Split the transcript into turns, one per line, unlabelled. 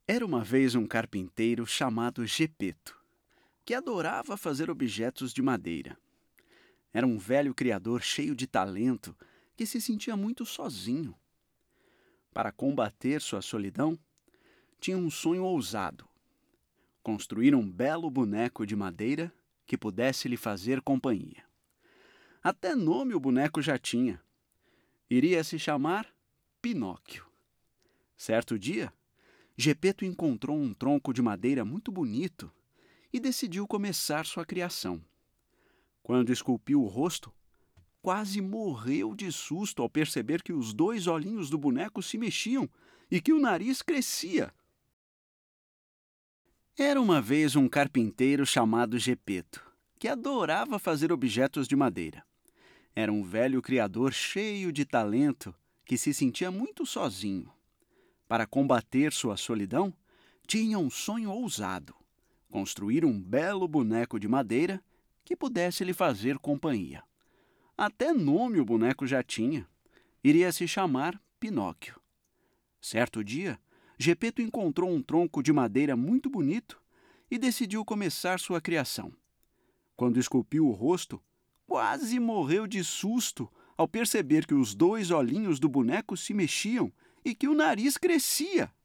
Era uma vez um carpinteiro chamado Gepeto, que adorava fazer objetos de madeira. Era um velho criador cheio de talento que se sentia muito sozinho. Para combater sua solidão, tinha um sonho ousado: construir um belo boneco de madeira que pudesse lhe fazer companhia. Até nome o boneco já tinha. Iria se chamar Pinóquio. Certo dia, Gepeto encontrou um tronco de madeira muito bonito e decidiu começar sua criação. Quando esculpiu o rosto, quase morreu de susto ao perceber que os dois olhinhos do boneco se mexiam e que o nariz crescia. Era uma vez um carpinteiro chamado Gepeto, que adorava fazer objetos de madeira. Era um velho criador cheio de talento que se sentia muito sozinho. Para combater sua solidão, tinha um sonho ousado: construir um belo boneco de madeira que pudesse lhe fazer companhia. Até nome o boneco já tinha. Iria se chamar Pinóquio. Certo dia, Gepeto encontrou um tronco de madeira muito bonito e decidiu começar sua criação. Quando esculpiu o rosto, quase morreu de susto ao perceber que os dois olhinhos do boneco se mexiam e que o nariz crescia.